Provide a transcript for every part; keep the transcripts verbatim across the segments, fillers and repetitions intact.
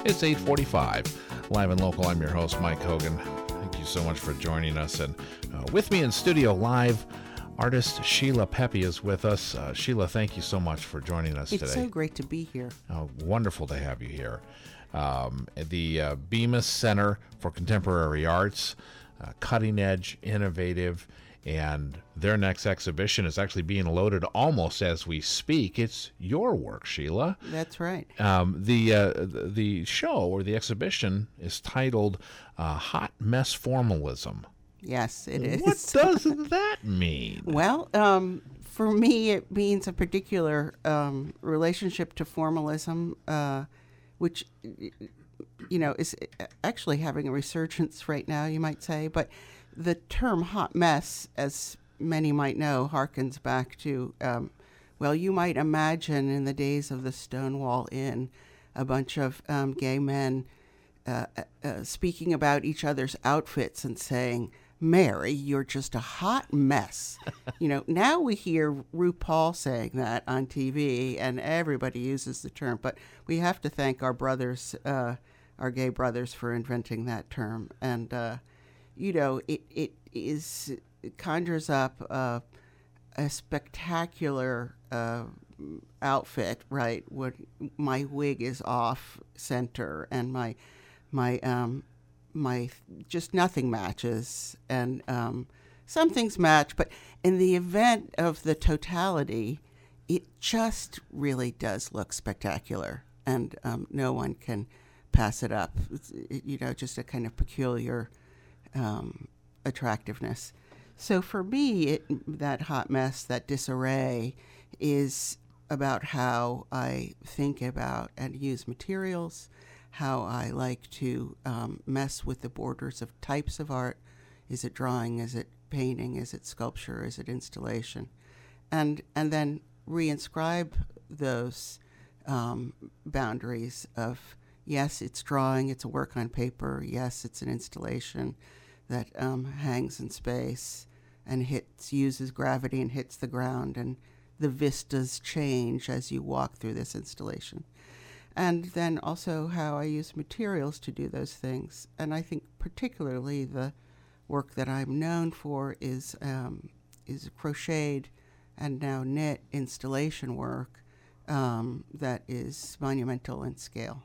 It's eight forty-five. Live and local, I'm your host, Mike Hogan. Thank you so much for joining us. And uh, with me in studio live, artist Sheila Pepe is with us. Uh, Sheila, thank you so much for joining us it's today. It's so great to be here. Uh, wonderful to have you here. Um, the uh, Bemis Center for Contemporary Arts, uh, cutting edge, innovative, and their next exhibition is actually being loaded almost as we speak. It's your work, Sheila. That's right. Um, the uh, the show or the exhibition is titled uh, Hot Mess Formalism. Yes, it is. What does that mean? Well, um, for me, it means a particular um, relationship to formalism, uh, which, you know, is actually having a resurgence right now, you might say. But the term hot mess, as many might know, harkens back to, um, well, you might imagine in the days of the Stonewall Inn, a bunch of um, gay men uh, uh, speaking about each other's outfits and saying, Mary, you're just a hot mess. You know, now we hear RuPaul saying that on T V, and everybody uses the term, but we have to thank our brothers, uh, our gay brothers, for inventing that term. And, uh, you know, it, it is, it conjures up uh, a spectacular uh, outfit, right? When my wig is off center and my, my, um, my, just nothing matches. And um, some things match, but in the event of the totality, it just really does look spectacular. And um, no one can pass it up. It's, it, you know, just a kind of peculiar Um, attractiveness. So for me, it, that hot mess, that disarray, is about how I think about and use materials, how I like to um, mess with the borders of types of art. Is it drawing? Is it painting? Is it sculpture? Is it installation? And and then reinscribe those um, boundaries of, yes, it's drawing, it's a work on paper. Yes, it's an installation that um, hangs in space and hits, uses gravity and hits the ground, and the vistas change as you walk through this installation. And then also how I use materials to do those things. And I think particularly the work that I'm known for is um, is crocheted and now knit installation work um, that is monumental in scale.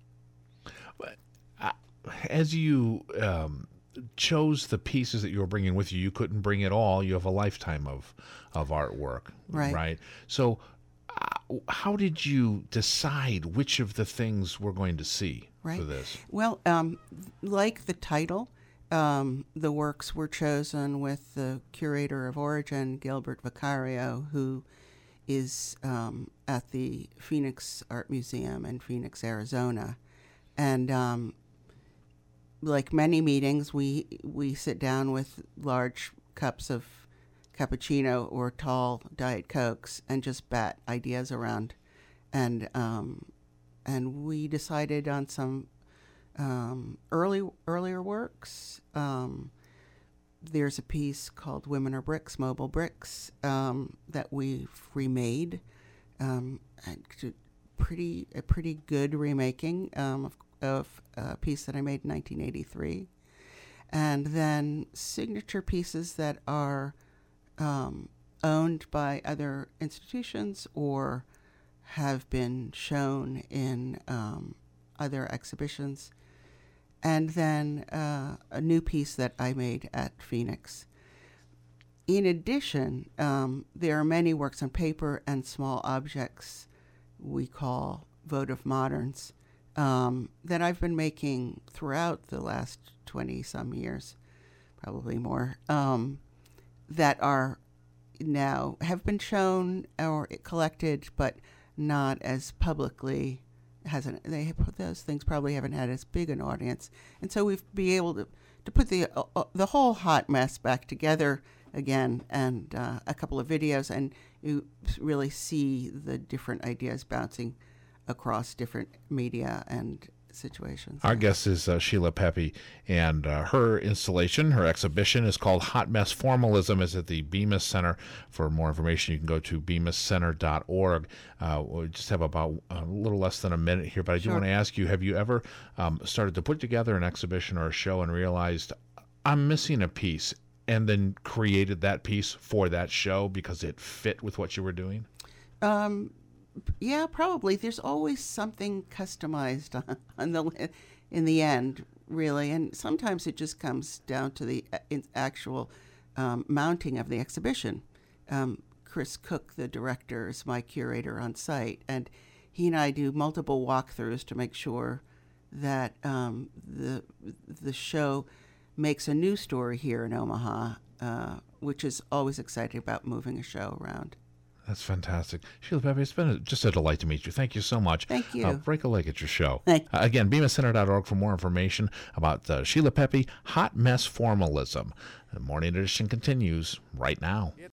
As you um, chose the pieces that you were bringing with you, you couldn't bring it all. You have a lifetime of, of artwork, right? Right. So uh, how did you decide which of the things we're going to see right. for this? Well, um, like the title, um, the works were chosen with the curator of Origin, Gilbert Vicario, who is um, at the Phoenix Art Museum in Phoenix, Arizona. And um, like many meetings, we we sit down with large cups of cappuccino or tall Diet Cokes and just bat ideas around. And um, and we decided on some um, early earlier works. Um, there's a piece called Women Are Bricks, Mobile Bricks, um, that we've remade. Um, and pretty a pretty good remaking um, of of a piece that I made in nineteen eighty-three. And then signature pieces that are um, owned by other institutions or have been shown in um, other exhibitions. And then uh, a new piece that I made at Phoenix. In addition, um, there are many works on paper and small objects we call votive moderns, um, that I've been making throughout the last twenty-some years, probably more, um, that are now, have been shown or collected, but not as publicly, hasn't, they, those things probably haven't had as big an audience. And so we've been able to, to put the, uh, the whole hot mess back together again, and uh, a couple of videos, and you really see the different ideas bouncing across different media and situations. Our yeah. guest is uh, Sheila Pepe, and uh, her installation, her exhibition is called Hot Mess Formalism. Is at the Bemis Center. For more information, you can go to bemis center dot org. Uh, we just have about a little less than a minute here, but I do Sure. want to ask you, have you ever um, started to put together an exhibition or a show and realized, I'm missing a piece, and then created that piece for that show because it fit with what you were doing? Um, yeah, probably. There's always something customized on, on the in the end, really, and sometimes it just comes down to the uh, actual um, mounting of the exhibition. Um, Chris Cook, the director, is my curator on site, and he and I do multiple walkthroughs to make sure that um, the the show makes a new story here in Omaha, uh, which is always exciting about moving a show around. That's fantastic. Sheila Pepe, it's been a, just a delight to meet you. Thank you so much. Thank you. Uh, break a leg at your show. Thank Uh, again, bemis center dot org for more information about uh, Sheila Pepe, Hot Mess Formalism. The morning edition continues right now.